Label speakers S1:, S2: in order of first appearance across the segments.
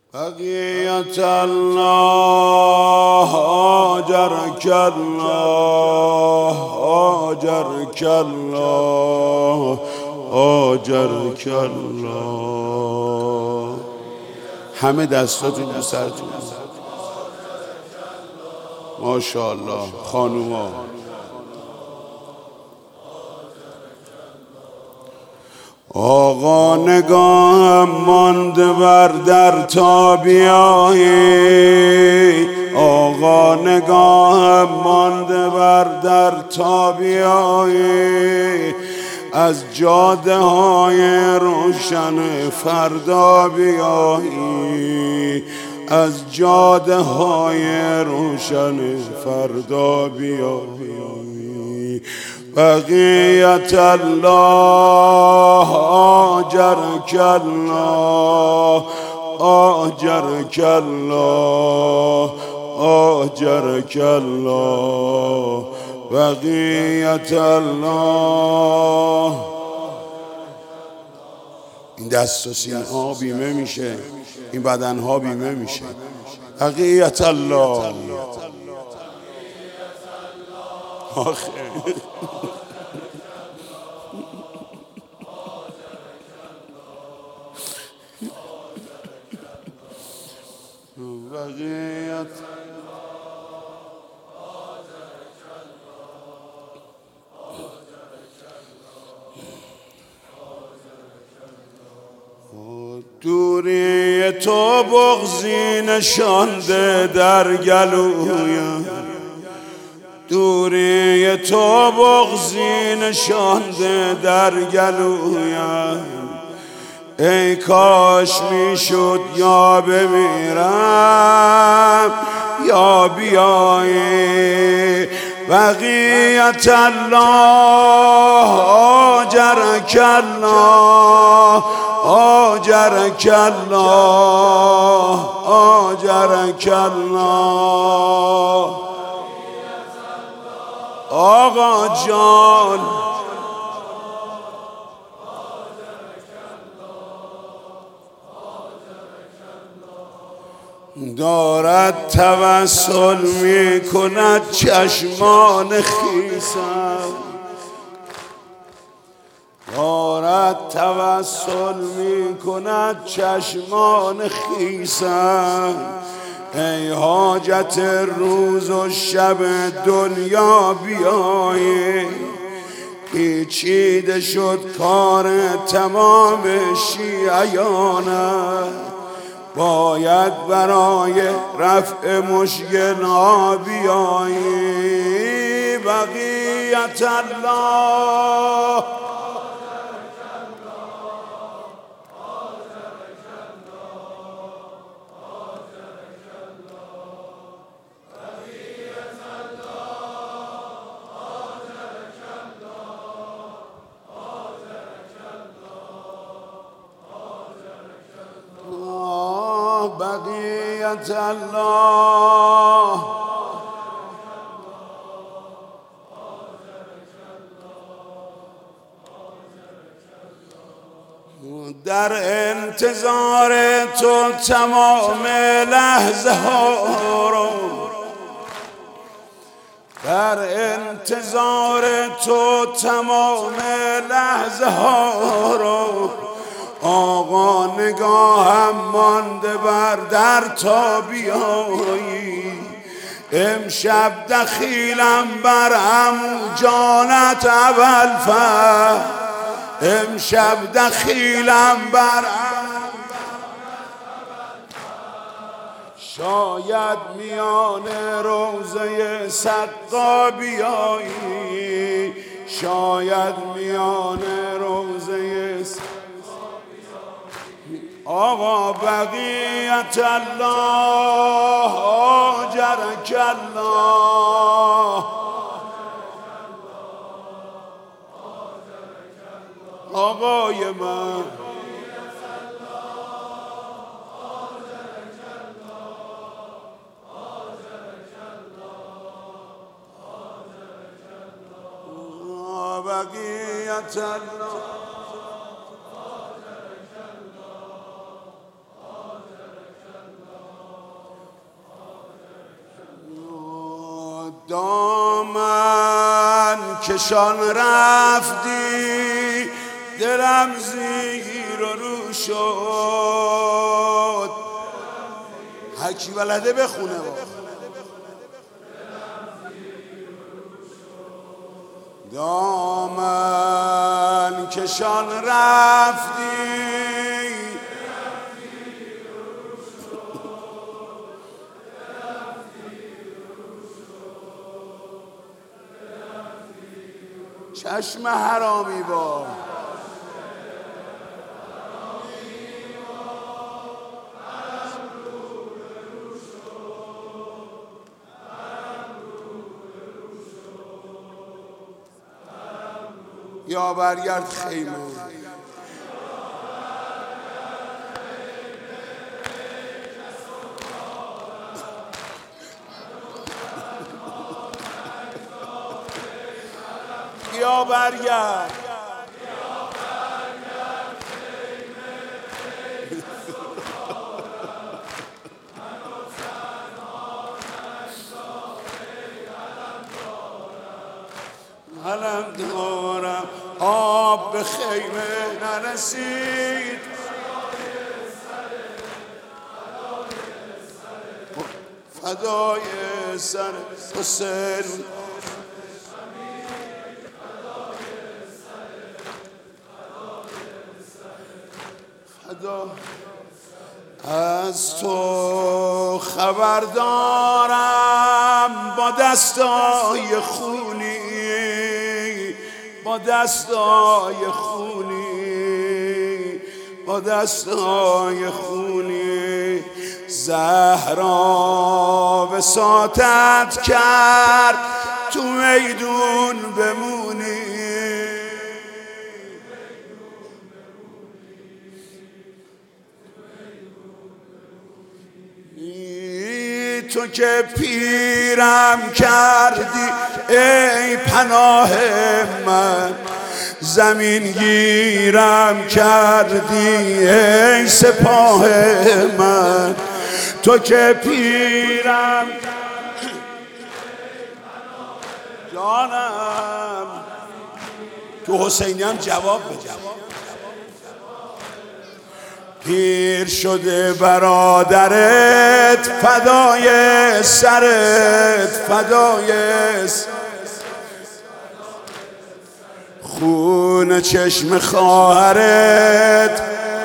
S1: بقیت الله آجرک الله آجرک الله آجرک الله. همه دستاتون رو سرتون. ماشاءالله خانوما. آقا نگاهم مانده بر در تا بیایی، آقا نگاهم مانده بر در تا بیایی، از جاده های روشن فردا بیایی، از جاده های روشن فردا بیایی. بقیت الله آجرک الله آجرک الله آجرک الله. بقیت الله. این دست و سینه ها بیمه میشه، این بدن ها بیمه میشه. بقیت الله. آخه بقیت دوری تو بغضی نشانده در گلویم، دوری تو بغضی نشانده در گلویم. ای کاش میشد یا بمیرم یا بیایی. بقیت الله آجرک الله آجرک الله آجرک الله. آقا جان دارد توسل می کند چشمان خیسم، دارد توسل می کند چشمان خیسم. ای حاجت روز و شب دنیا بیایی، پیچیده شد کار تمام شیعیانم، باید برای رفع مشکل ها بیایی. بقیت الله بقیت الله. در انتظار تو تمام لحظه ها رو، در انتظار تو تمام لحظه ها رو. آقا نگاهم مانده بر در تا بیایی، امشب دخیلم بر عمو جانت ابوالفضل، امشب دخیلم بر شاید میان روضه سقا بیایی، شاید میان روضه سقا. آقا بقیت الله آجرک الله آقای من. بقیت الله دامن کشان رفتی دلم زیر و رو شد. هر کی بلده بخونه با دامن کشان رفتی چشم حرامی با یا برگرد خیمه یا برگرد علم دارم آب به خیمه نرسید فدای سر حسین از تو خبر دارم با دستای خونی با دستای خونی با دستای خونی زهرا وساطت کرد تو میدون بمونی تو که پیرم کردی ای پناه من زمین گیرم کردی ای سپاه من تو که پیرم جانم تو حسینی هم جواب بده پیر شده برادرت فدای سرت فدای خون چشم خواهرت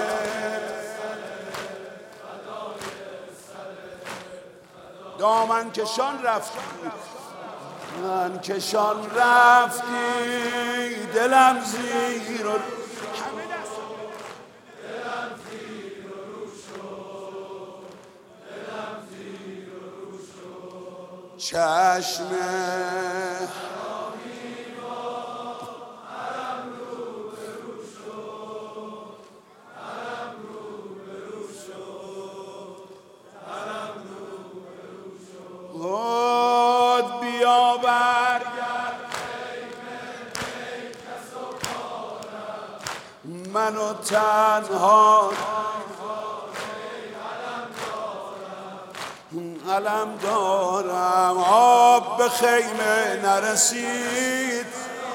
S1: دامن کشان رفتی من کشان رفتی دلم زیر چشم خود بیا برگرد منو تنها علم دارم آب به خیمه نرسید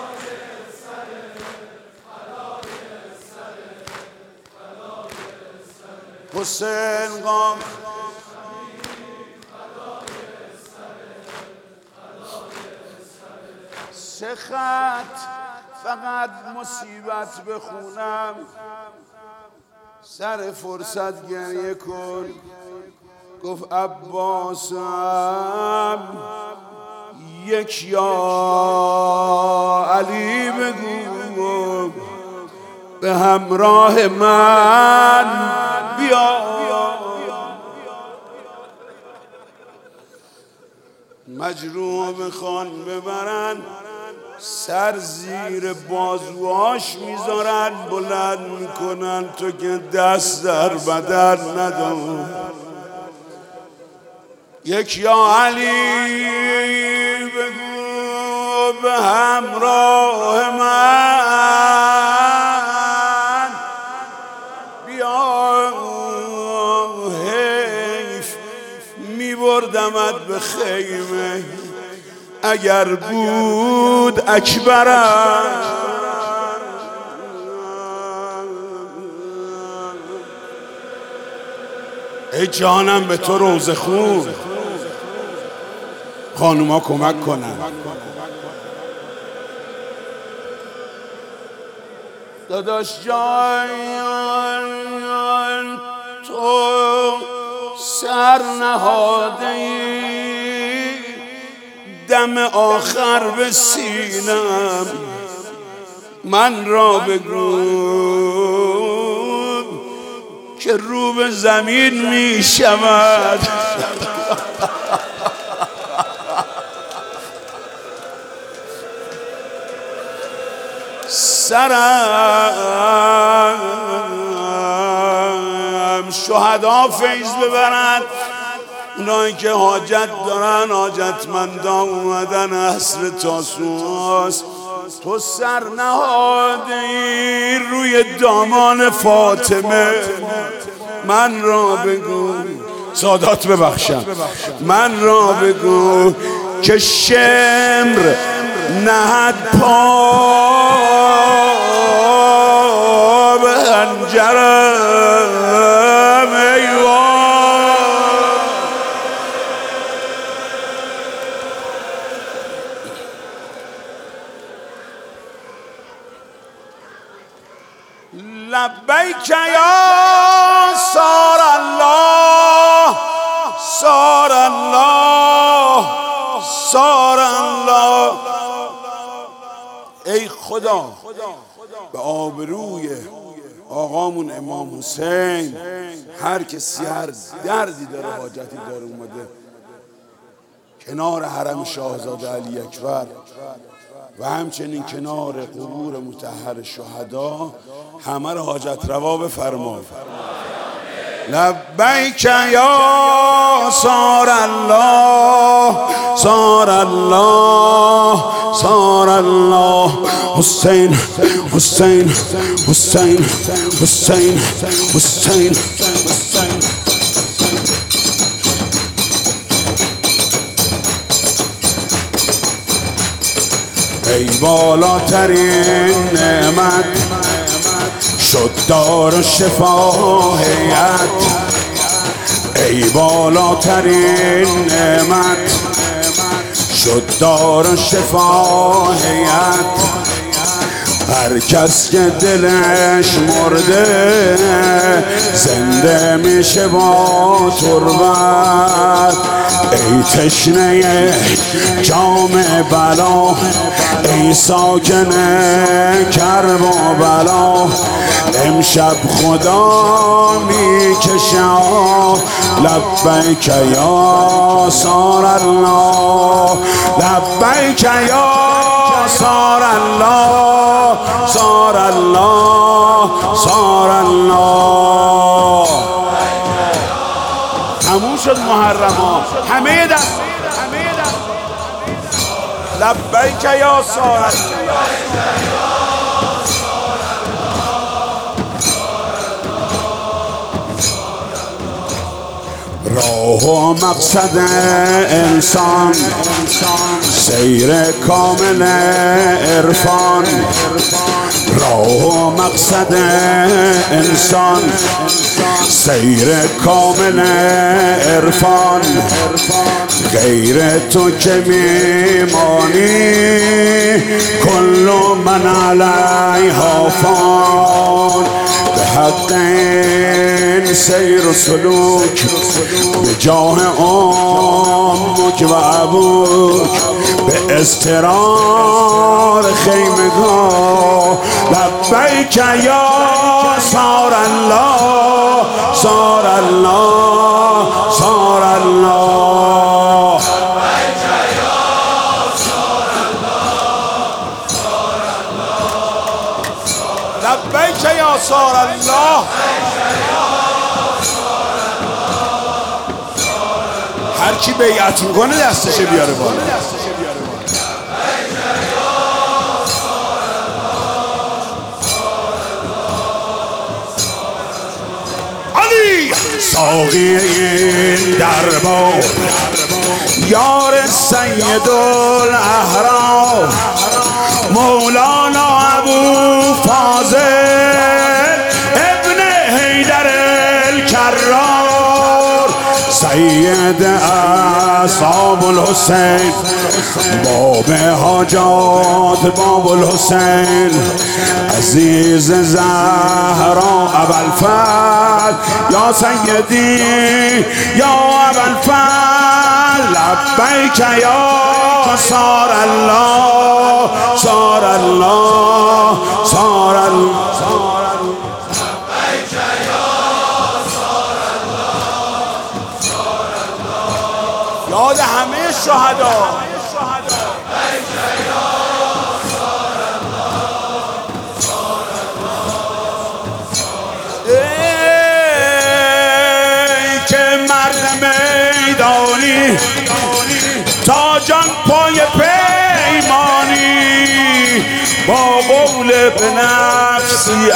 S1: حسین قام سه خط فقط مصیبت بخونم سر فرصت گریه کن گفت عباسم یک یا علی بگو به همراه من بیا مجروح بخوان ببرن سر زیر بازوهاش میذارن بلند میکنن تو که دست در بدن ندار یک یا علی بگو به همراه من بیا حیف میبردمت به خیمه اگر بود اکبرم ای جانم به تو روزه خون خانوما کمک کنن. داداش جان تو سر نهاده ای دم آخر به سینم، من را بگو که رو به زمین می شود. سرم شهدا فیض ببرن، اونایی که حاجت دارن، حاجتمندان اومدن عصر تاسوعاست. تو سر نهادی روی دامان فاطمه، من را بگو سادات ببخشم، من را بگو که شمر نهد پا به هنجرم. ایوان لبیک یا سار الله، سار الله، سار الله. ای خدا به آبروی آقامون امام حسین، هر کسی هر دردی داره، حاجتی داره، اومده کنار حرم شاهزاده علی اکبر و همچنین کنار قبور مطهر شهدا، همه رو حاجت روا بفرما. لبیک یا سار الله، سار الله، سار الله. حسین حسین حسین حسین حسین حسین. ای بالاترین نعمت شد دار و شفاهیت، ای بالاترین نعمت شد دار و شفاهیت. هر کس که دلش مرده زنده میشه با تربت. ای تشنه جام بلا، ای ساکن کرب و بلا، امشب خدا میکشه لبیک یا سار الله، لبیک یا سار الله، سار الله، سار الله. تموم شد محرما، همه دست لبیک یا سار الله. راه و مقصد انسان سیر کامل عرفان، راه و مقصد انسان سیر کامل عرفان. غیر تو که میمانی کل من علیها فان. به حق این سیر و سلوک به جاه امک و ابوک، به اضطرار خیمگاه. لبیک یا سار الله، سار الله، سار الله. لبیک یا سار الله. هر کی بیعت میکنه دستش بیاره بالا. علی ساقی این دربار یار سید الاحرام مولانا ابو فاضل ابن حیدر الکرار سید اصحاب الحسین باب حاجات باب الحسین عزیز زهرا ابوالفضل یا سیدی یا ابوالفضل لبیک یا صار الله صار الله صار الله یاد همه شهدا ای که مرد میدانی تا جان پای پیمانی با قول بنفسی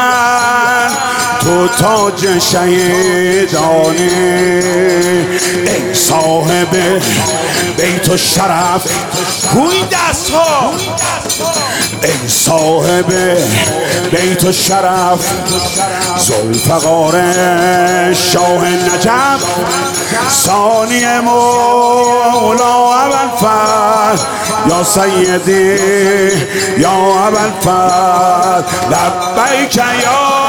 S1: تو تاج شهیدانی ای صاحب بیت الشرف کوی دست ها ای صاحب بیت الشرف ذوالفقار شاه نجف ثانی مولا ابوالفضل یا سیدی یا ابوالفضل لبیک یا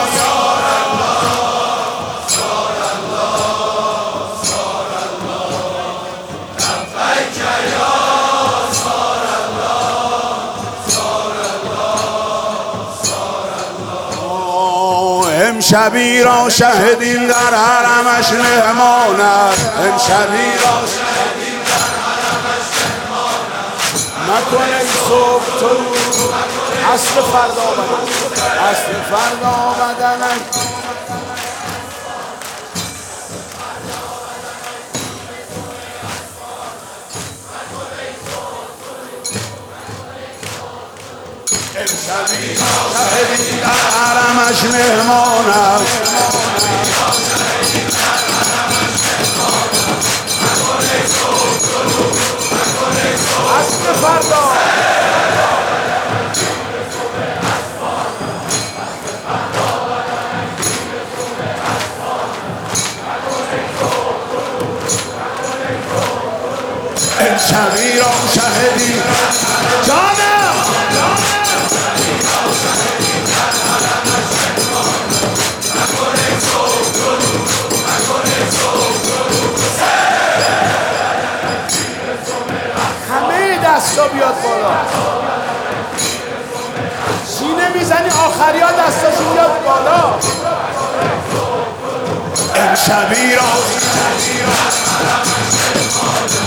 S1: امشبی را شهدیم در حرمش مهمانت امشبی را شهدیم در حرمش مهمانت مکن ای صبح تو اصل فردا بدن اصل فردا بدن امشبی شهدی در حرمش مهمانم اصل فردا امشبی را شهدی جانم دستا بیاد بالا سینه میزنی آخری ها دستاشون بیاد بالا امشبی را